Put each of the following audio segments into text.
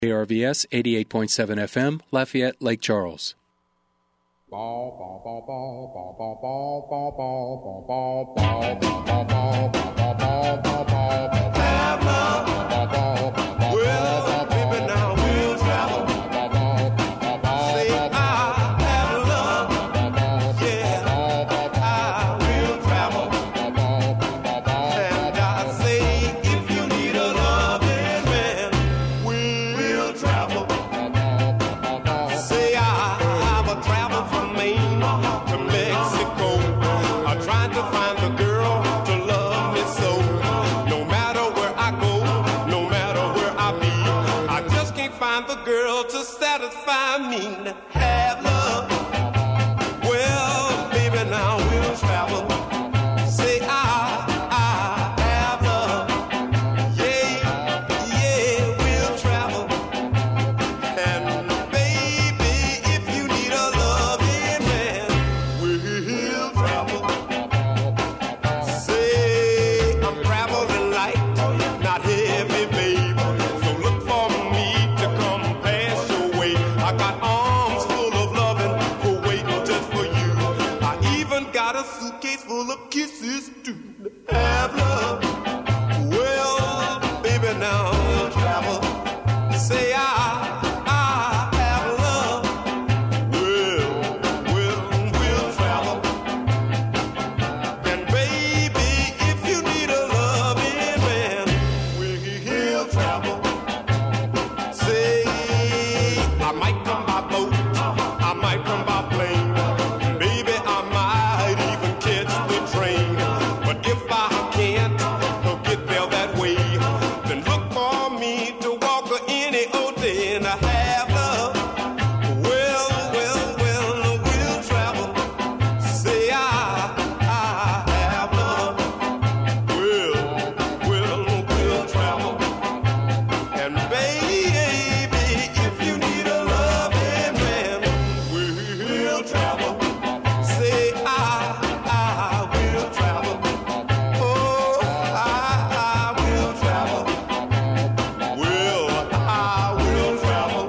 KRVS 88.7 FM, Lafayette, Lake Charles. Have love. Well, baby, now we'll travel. Say I have love. Yeah, yeah, we'll travel. And baby, if you need a loving man, we'll travel. Say I'm traveling light, not heavy, baby. So look for me to come past your way. I got arms full of loving, waiting just for you. I even got a suitcase full of kisses to have love. Well, baby, now we'll travel. Say I have love. We'll travel. And baby, if you need a loving man, we'll travel. Say I might come by boat, I might come by plane. Baby, I might even catch the train. But if I can't get there that way, then look for me to walk any old day and have love. Well, we'll travel. Say I have love. We'll travel. And baby, if you need a loving man, we'll travel. Say I will travel. Oh, I will travel. I will travel.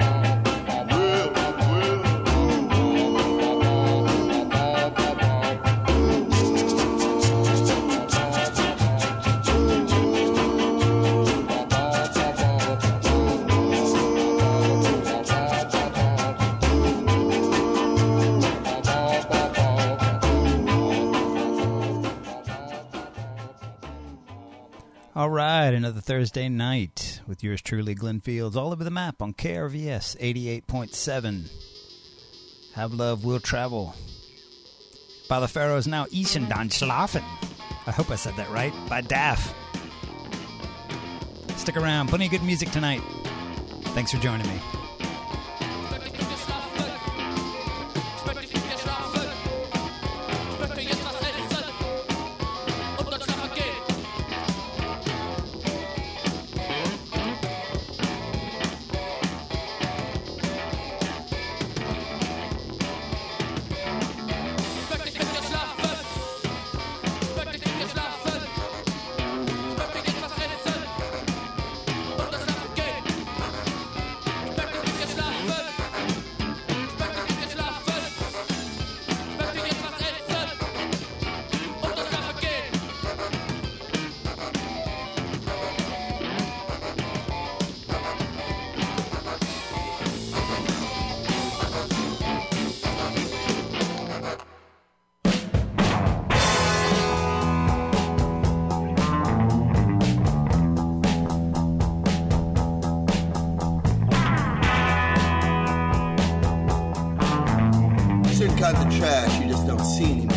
All right, another Thursday night with yours truly, Glenn Fields, all over the map on KRVS 88.7. Have love, will travel. By the Pharaohs now, Ischen dan Schlafen. I hope I said that right. By Daff. Stick around, plenty of good music tonight. Thanks for joining me. Cut the trash you just don't see anymore.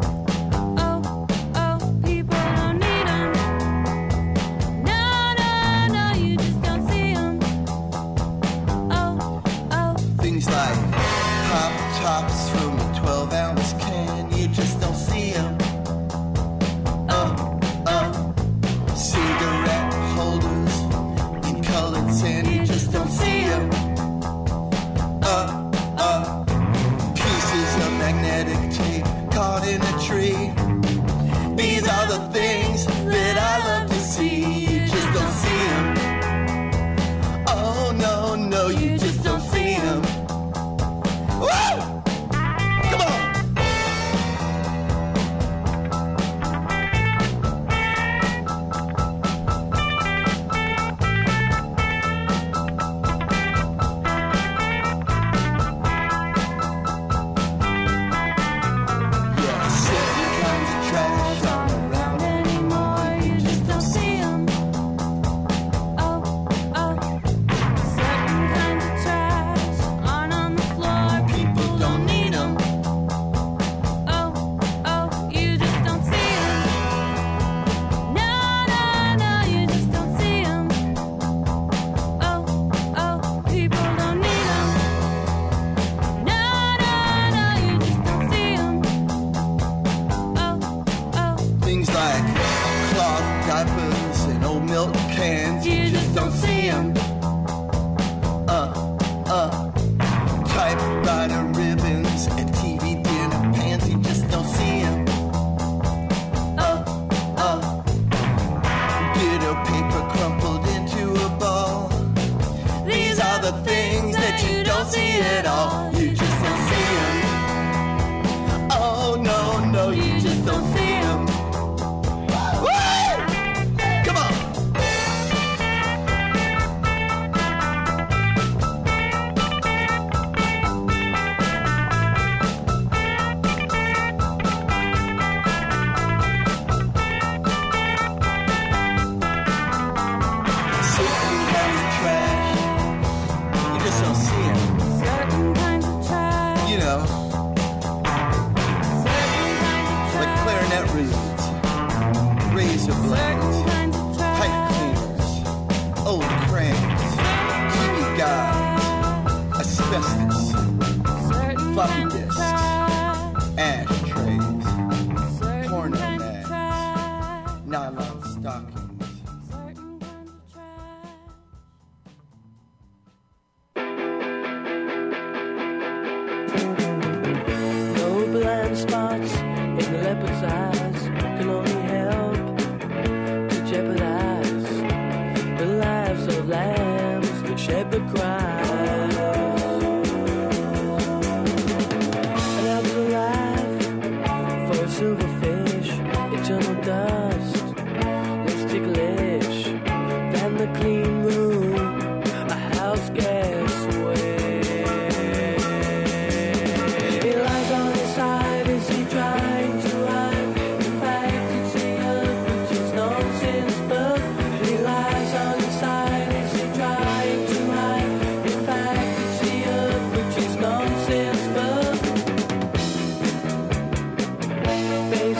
No, magnetic tape caught in a tree. These are the things that I love to see. You just don't see them. Oh, no, no, you just don't see them. Woo! Come on! Typewriter ribbons and TV dinner pans, you just don't see them. Bitter paper crumpled into a ball. These are the things that you don't see at all. You just don't see them. Oh, no, no, you just don't see them. Woo! Come on! Razor blades, pipe cleaners, old crayons, TV guides, asbestos, floppy disks, ashtrays, porno mags, nylon stockings. No blind spots in the leopard's eyes can only help to jeopardize the lives of lambs that shepherd cries. And I was alive for a silverfish, eternal dust, less ticklish than the clean room, a house gas way. He lies on his side, is he trying to hide? In fact, it's the earth which is nonsense, but he lies on his side, is he trying to hide? In fact, it's the earth which is nonsense, but face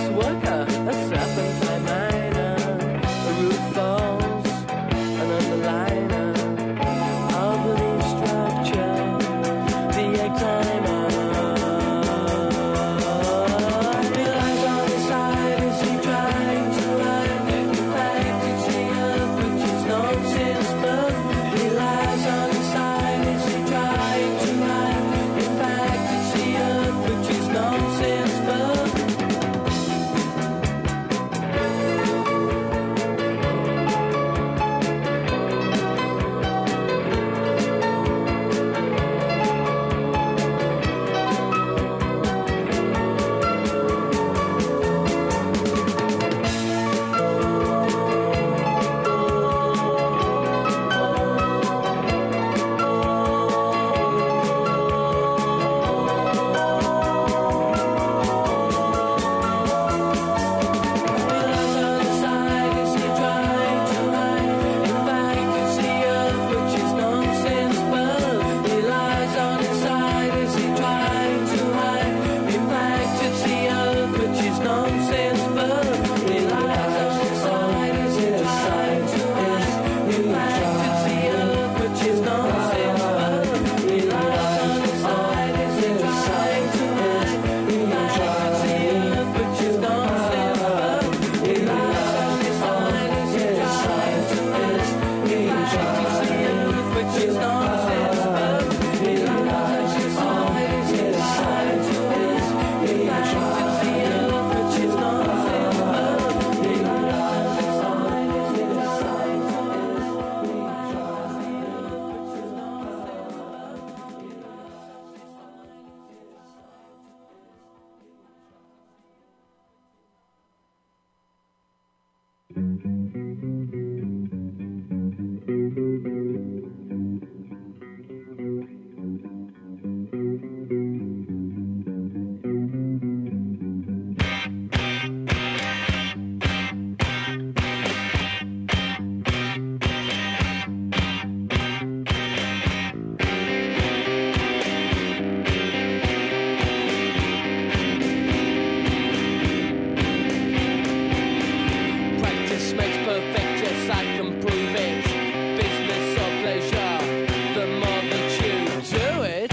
Practice makes perfect, yes, I can prove it. Business or pleasure, the more that you do it.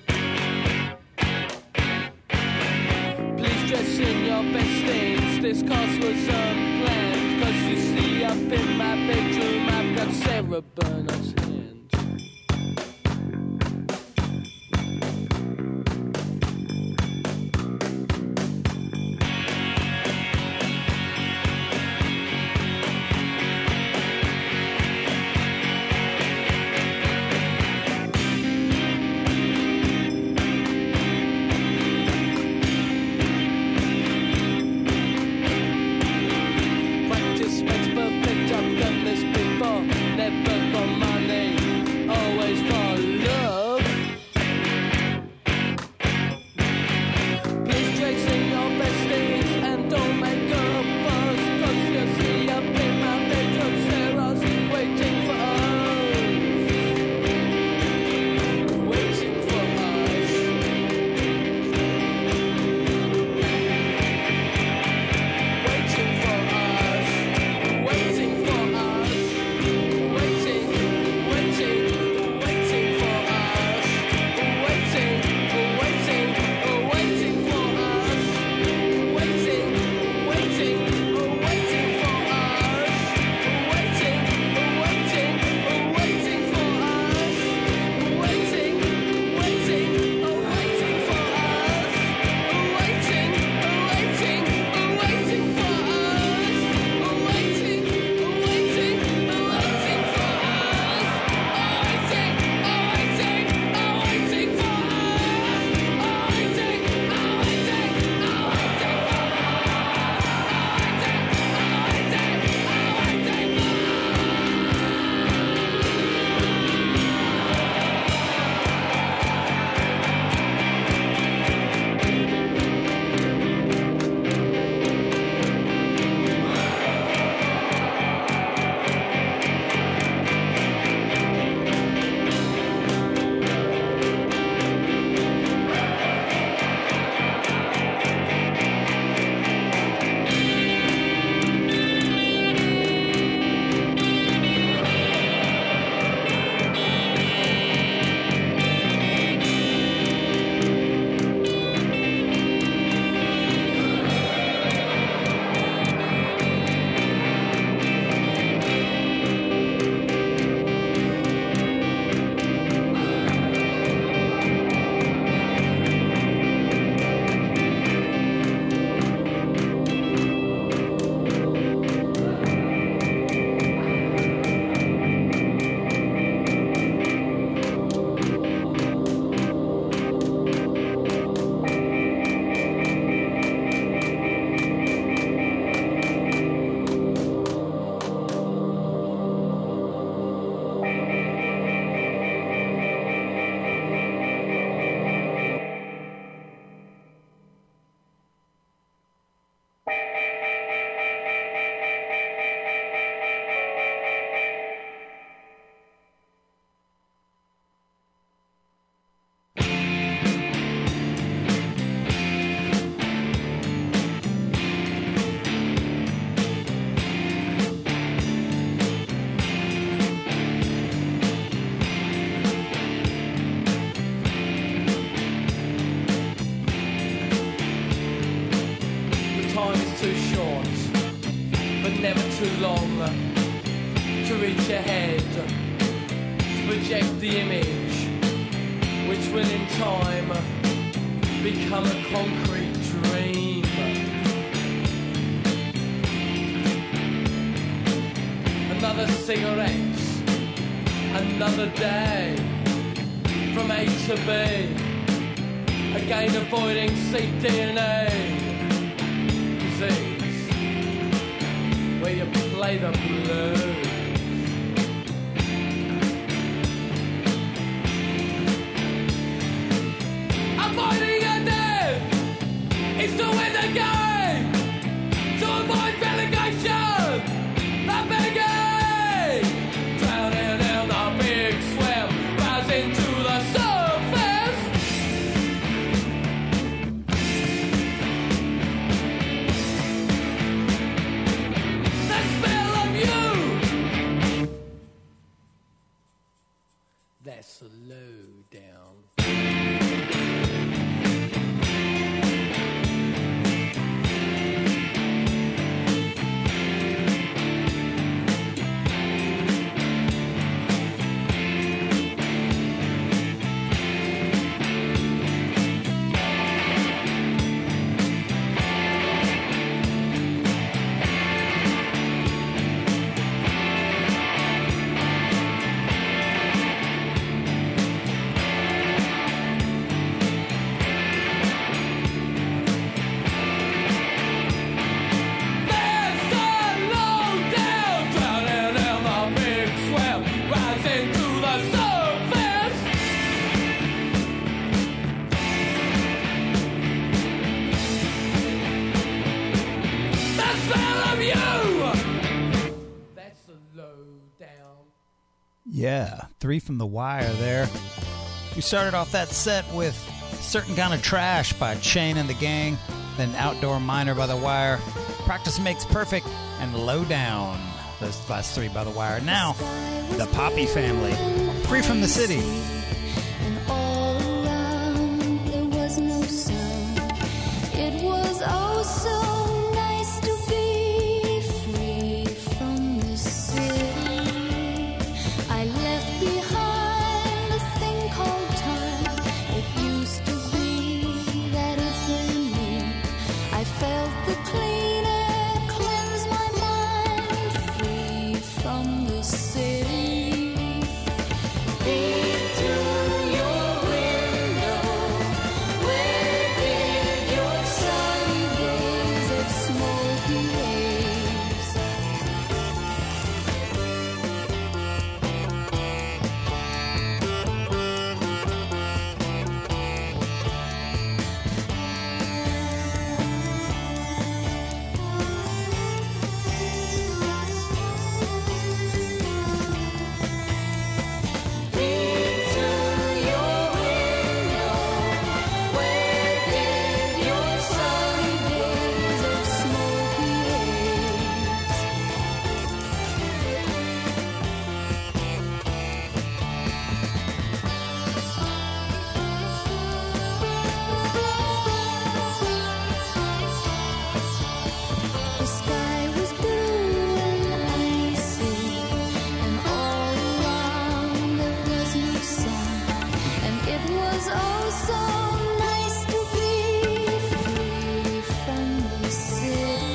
Please dress in your best things. This course was unplanned. Cause you see, up in my bedroom, I've got Sarah Bernard's hand. Practice makes perfect, I've done this before. Never for money, always for love. Please dress in your best things and don't make a fuss. Cause you see up in my bedroom, Sarah's waiting for us. Waiting for us. Waiting for us. Waiting for us. Waiting, waiting, waiting for us. Waiting, waiting, waiting for us. Waiting, waiting, waiting for us. Waiting, waiting, waiting for us. Waiting, waiting, waiting for us. Waiting, waiting, waiting for us. Waiting, waiting, waiting for us. Waiting, waiting, waiting for us. Waiting, too short, but never too long to reach ahead, to project the image, which will in time become a concrete dream. Another cigarette, another day, from A to B, again avoiding cDNA disease, where you play say the blues. Avoiding a death is to win the game. To avoid relegation, I'm begging. Drowning in the big swim, rising to the surface. The smell of you. That's low down. Yeah, 3 from The Wire there. We started off that set with Certain Kind of Trash by Chain and the Gang, then Outdoor Miner by The Wire, Practice Makes Perfect, and Low Down. Those last 3 by The Wire. Now, the Poppy Family, Free from the City. And all around there was no sound. It was oh so nice to be free from the city. I left behind a thing called time. It used to be that it burned me. I felt the cleaner cleanse my mind, free from the city. Peek through your window. Where did your sunny days of smoky haze? Peek through your window. Where did your sunny days of smoky haze? The sky was blue and icy, and all around there was no sun, and it was oh so nice to be free from the city.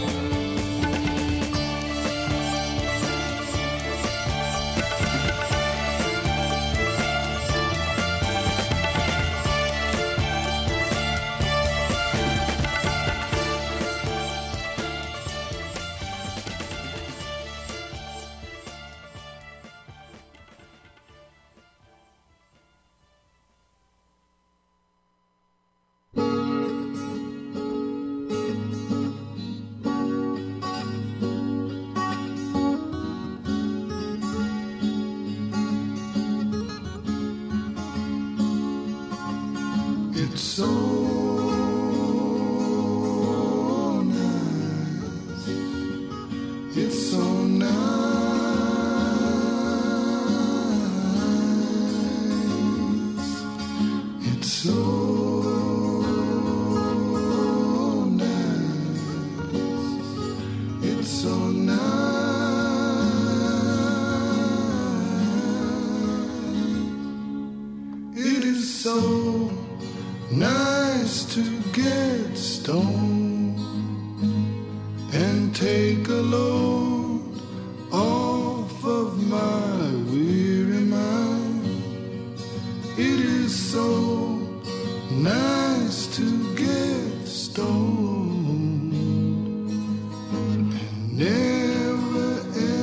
It's so nice. It's so nice. It's so nice. It's so nice. It is so nice to get stoned and take a load off of my weary mind. It is so nice to get stoned and never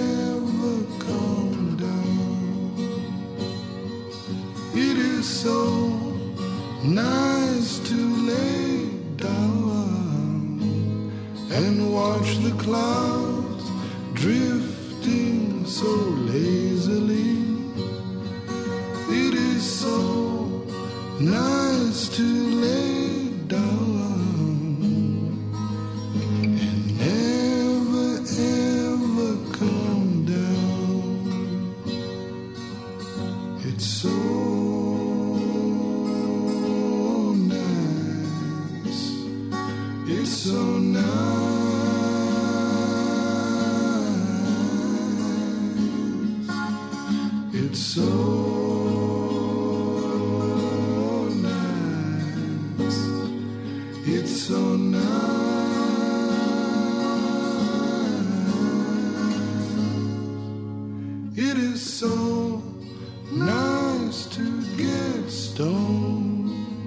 and watch the clouds drifting so lazily. It is so nice to lay down and never ever come down. It's so nice. It's so nice. It's so nice. It's so nice. It is so nice to get stoned.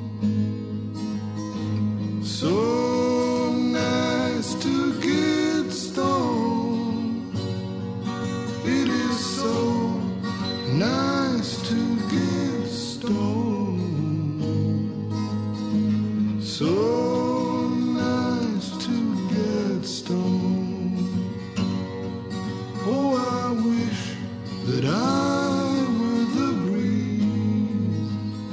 So nice to get stoned. It is so nice to get stoned. So nice to get stoned. Oh, I wish that I were the breeze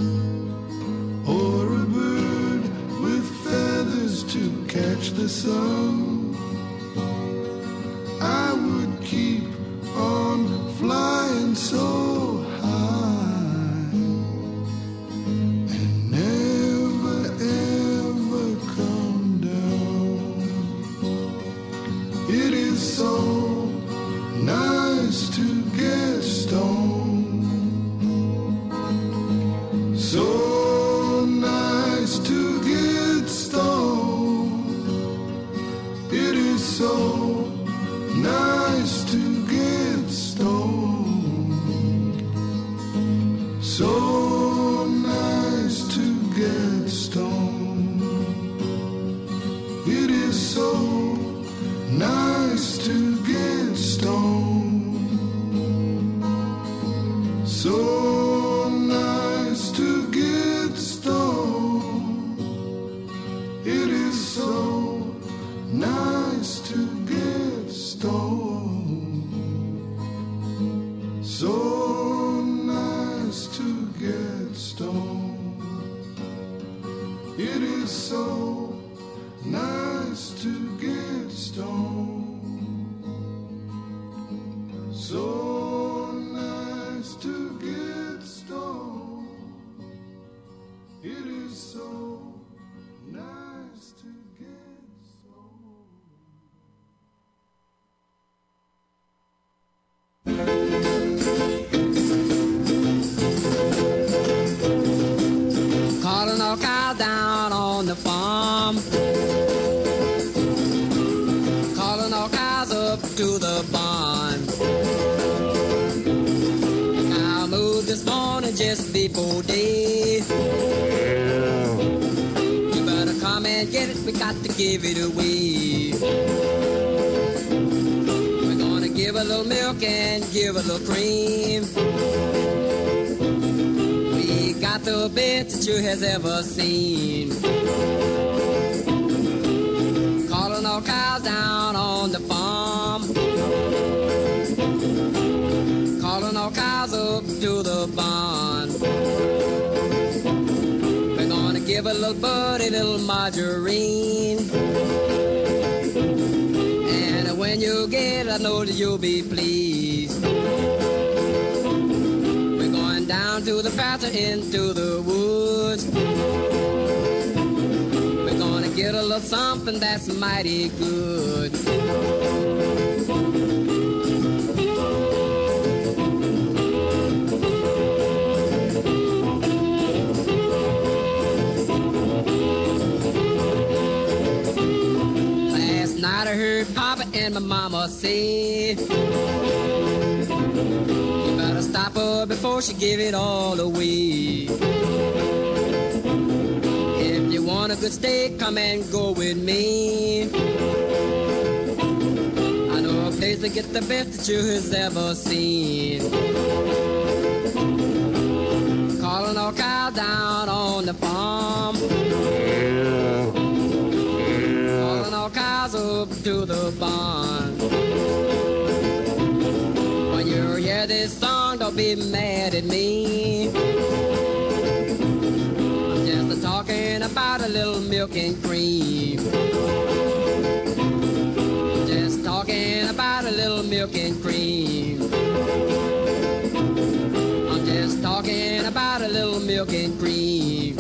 or a bird with feathers to catch the sun. I would keep on flying so high and never ever come down. It is so nice to get stoned. So nice to get stoned. It is so nice to get stoned. So nice to get stoned. It is so nice to get stoned. So nice to get stoned. It is so nice to get stoned. So nice to get stoned. It is so nice to get stoned. So nice to get stoned. It is so nice to get stoned. Calling all cows down on the farm. Calling all cows up to the barn. Cow moved this morning just before day. You better come and get it, we got to give it away. We're gonna give a little milk and give a little cream. We got the best that you has ever seen. Calling all cows down on the farm. Calling all cows up to the barn. We're gonna give a little buddy, little margarine. And when you get it, I know that you'll be pleased. We're going down to the pasture into the woods. We're gonna get a little something that's mighty good. Last night I heard Papa and my mama say, you better stop her before she give it all away. If you want a good steak, come and go with me. I know a place to get the best that you has ever seen. Calling all cows down on the farm. Calling all cows cows up to the barn. When you hear this song, don't be mad at me. I'm just talking about a little milk and cream. Just talking about a little milk and cream. I'm just talking about a little milk and cream.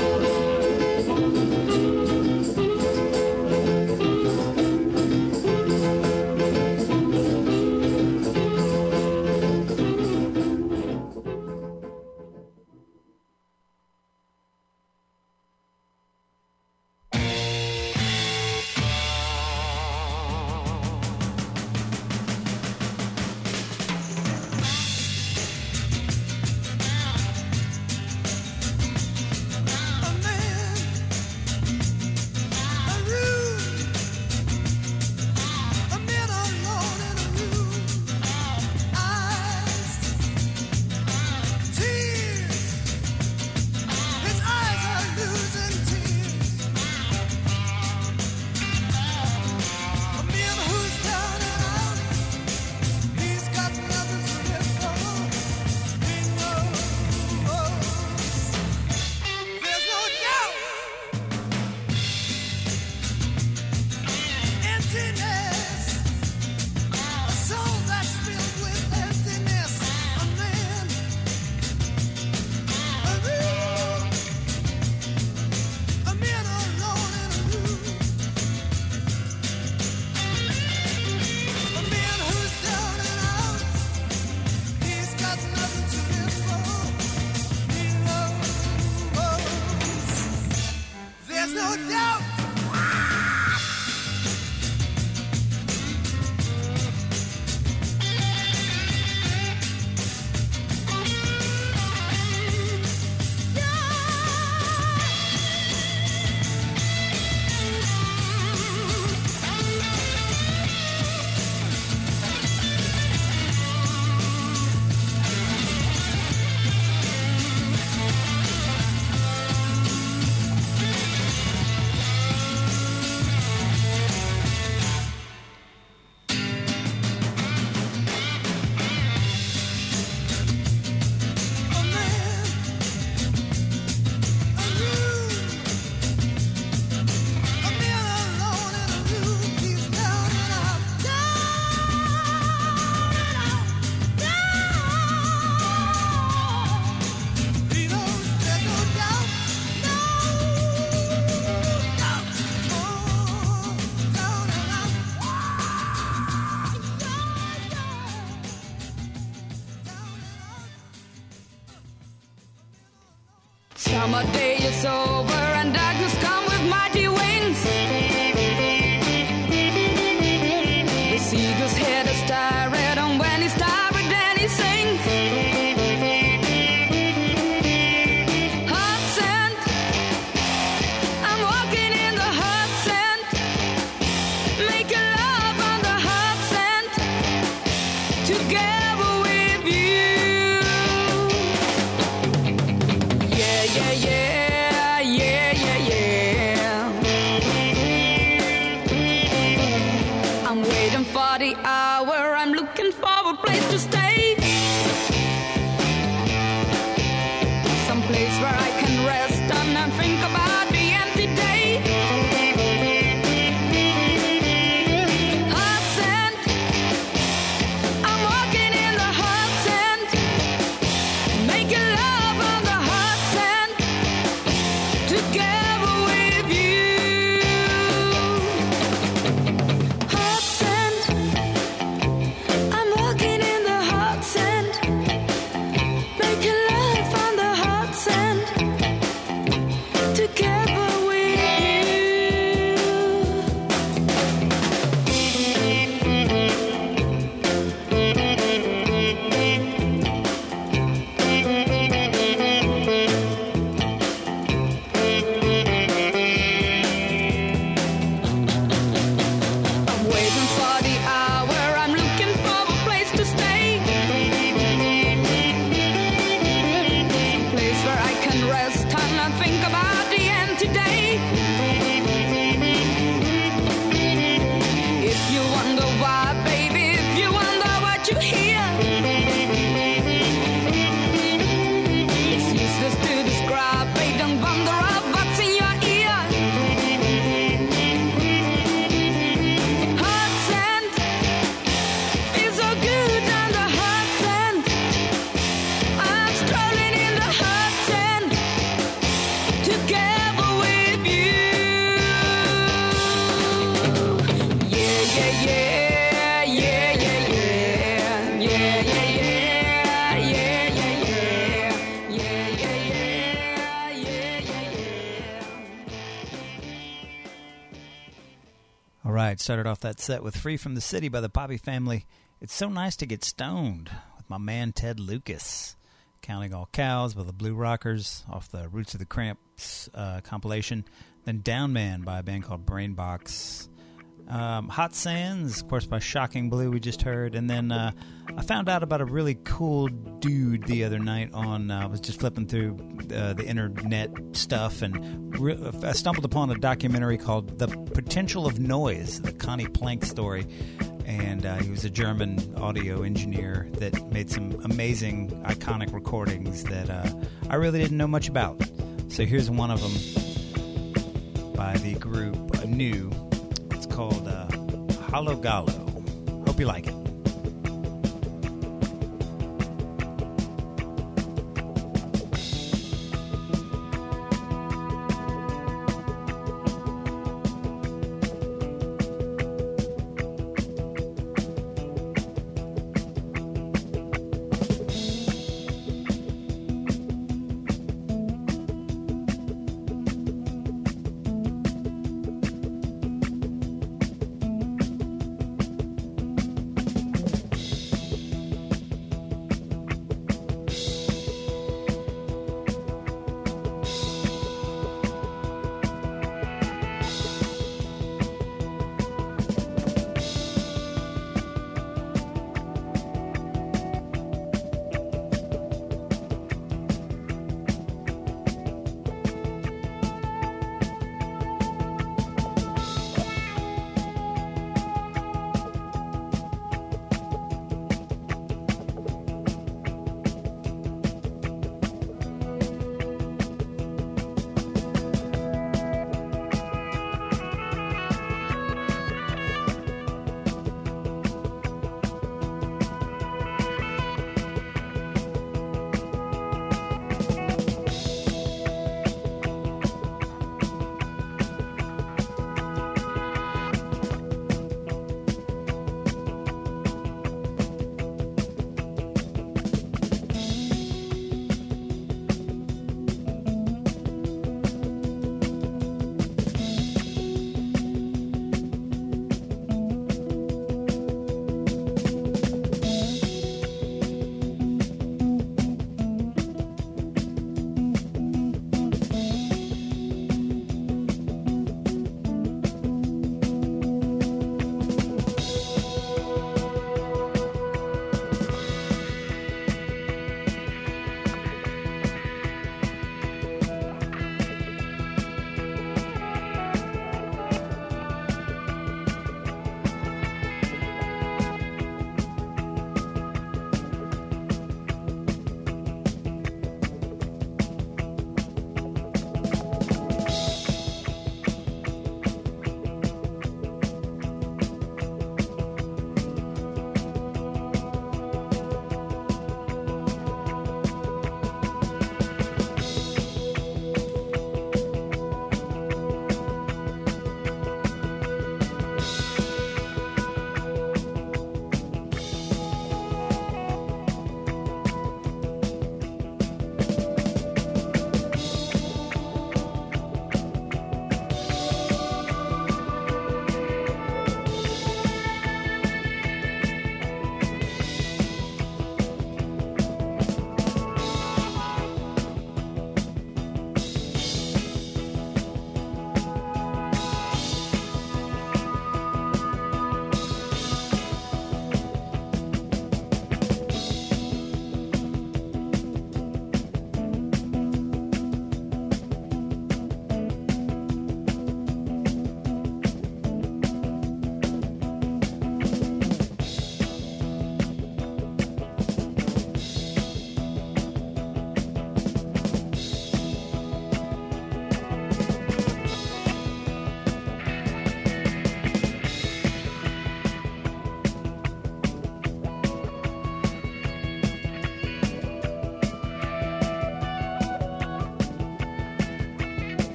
Summer day is over and darkness come with mighty wings. The seagull's head is tired, and when he's tired then he sings. Hot sand, I'm walking in the hot sand, making love on the hot sand, together with you. Yeah, yeah, yeah, yeah, yeah, yeah. I'm waiting for the hour, I'm looking for a place to stay. Some place where I can rest and think about the empty day. Hot sand, I'm walking in the hot sand, making love on the hot sand, together with you. Hot sand, I'm walking in the hot All right, started off that set with Free from the City by the Poppy Family. It's so nice to get stoned with my man Ted Lucas. Counting All Cows by the Blue Rockers off the Roots of the Cramps compilation. Then Down Man by a band called Brainbox. Hot Sands, of course, by Shocking Blue we just heard. And then I found out about a really cool dude the other night on, I was just flipping through the internet stuff, and I stumbled upon a documentary called The Potential of Noise, the Connie Plank story. And he was a German audio engineer that made some amazing, iconic recordings that I really didn't know much about. So here's one of them by the group New. It's called Hollow Gallo. Hope you like it.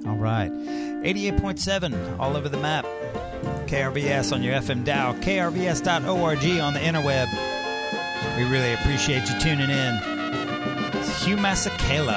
All right. 88.7 all over the map. KRVS on your FM dial. KRVS.org on the interweb. We really appreciate you tuning in. It's Hugh Masekela.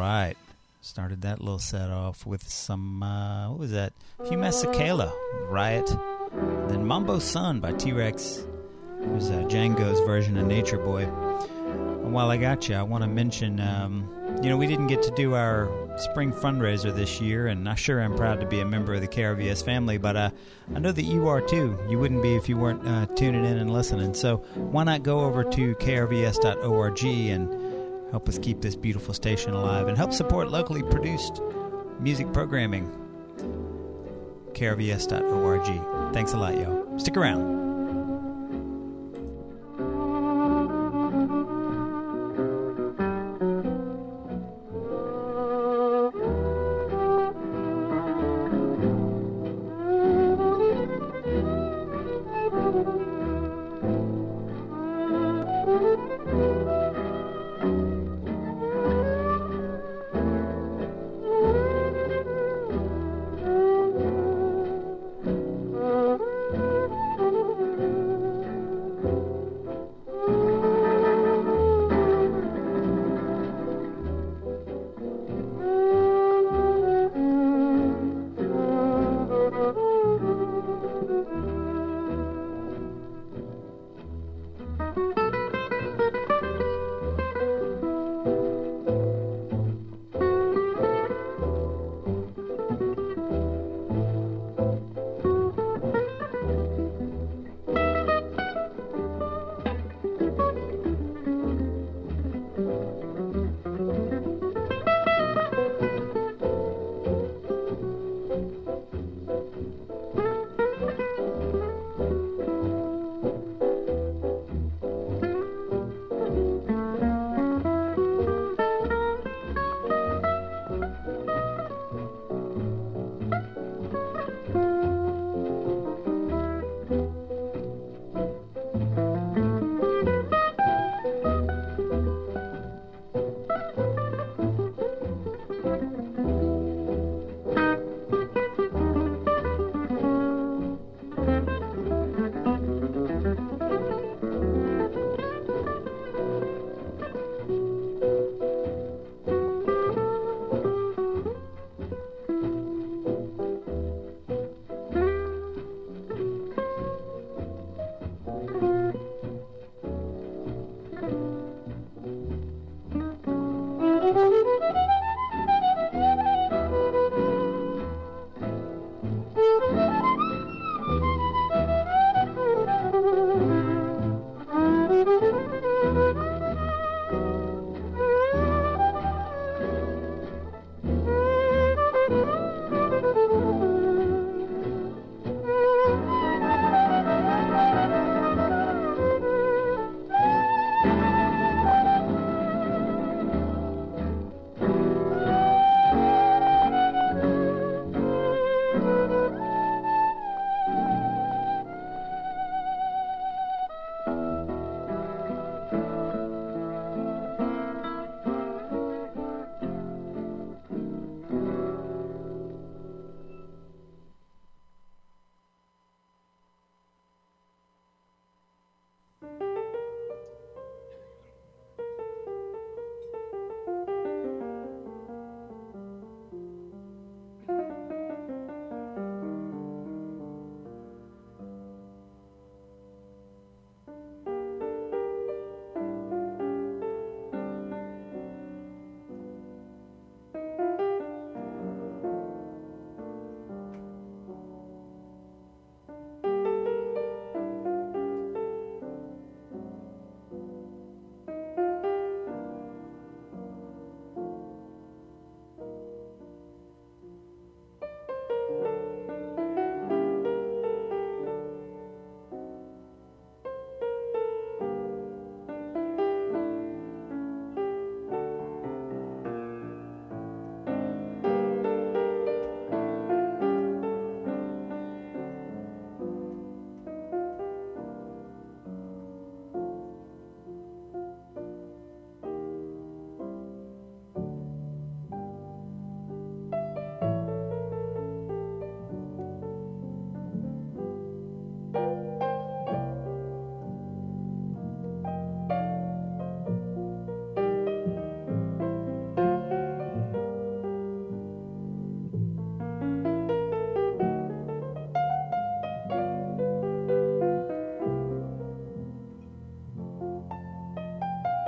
right. Started that little set off with some, what was that? Hugh Masekela, Riot. And then Mambo Sun by T-Rex. It was Django's version of Nature Boy. And while I got you, I want to mention, we didn't get to do our spring fundraiser this year, and I sure am proud to be a member of the KRVS family, but I know that you are too. You wouldn't be if you weren't tuning in and listening. So why not go over to krvs.org and help us keep this beautiful station alive and help support locally produced music programming. krvs.org. Thanks a lot, yo. Stick around.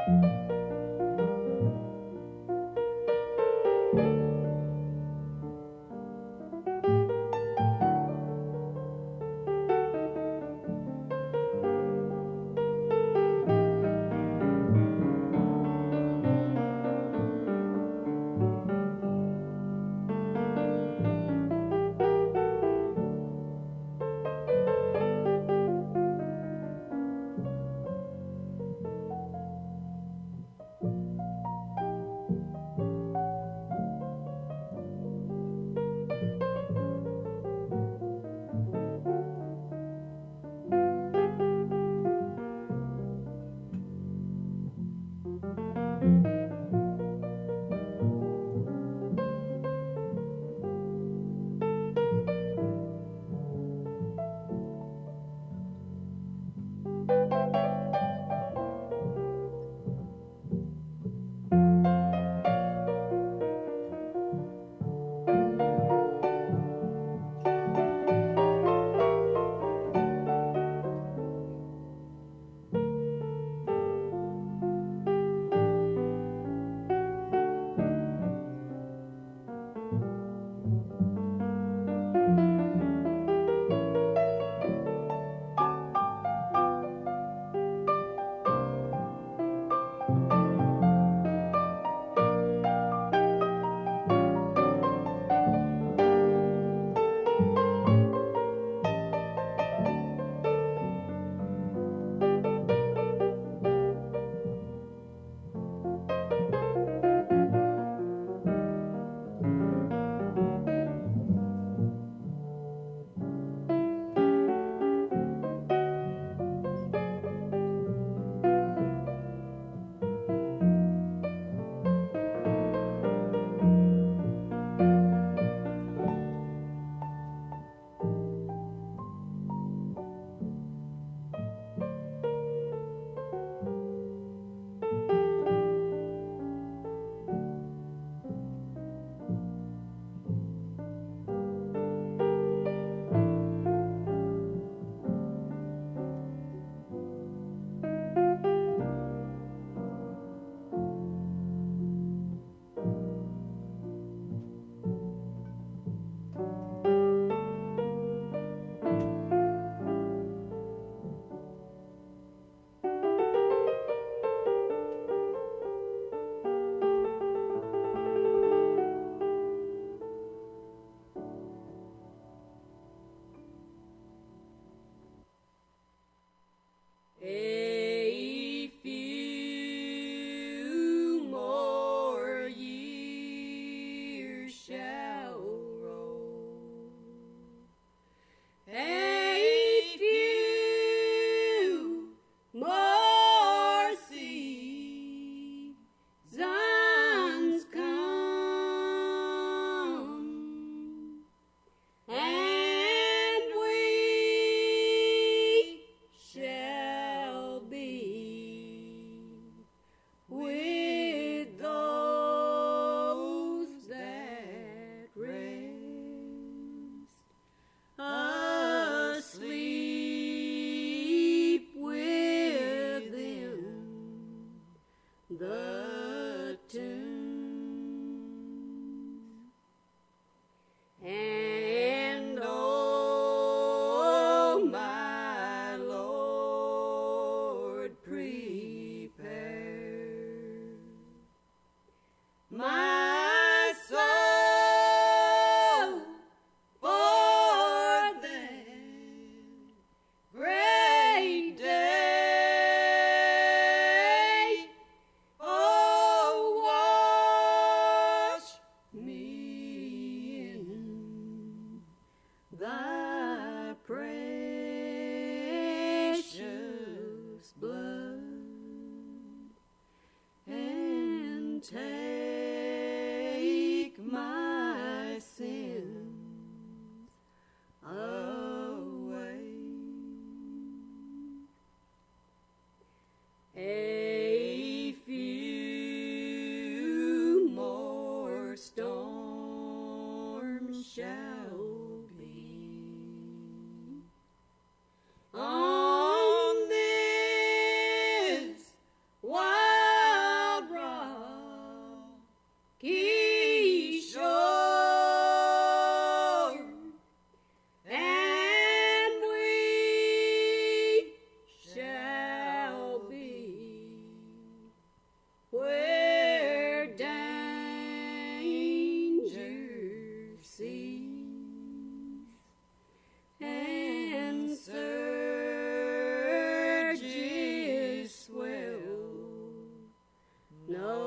On this wild No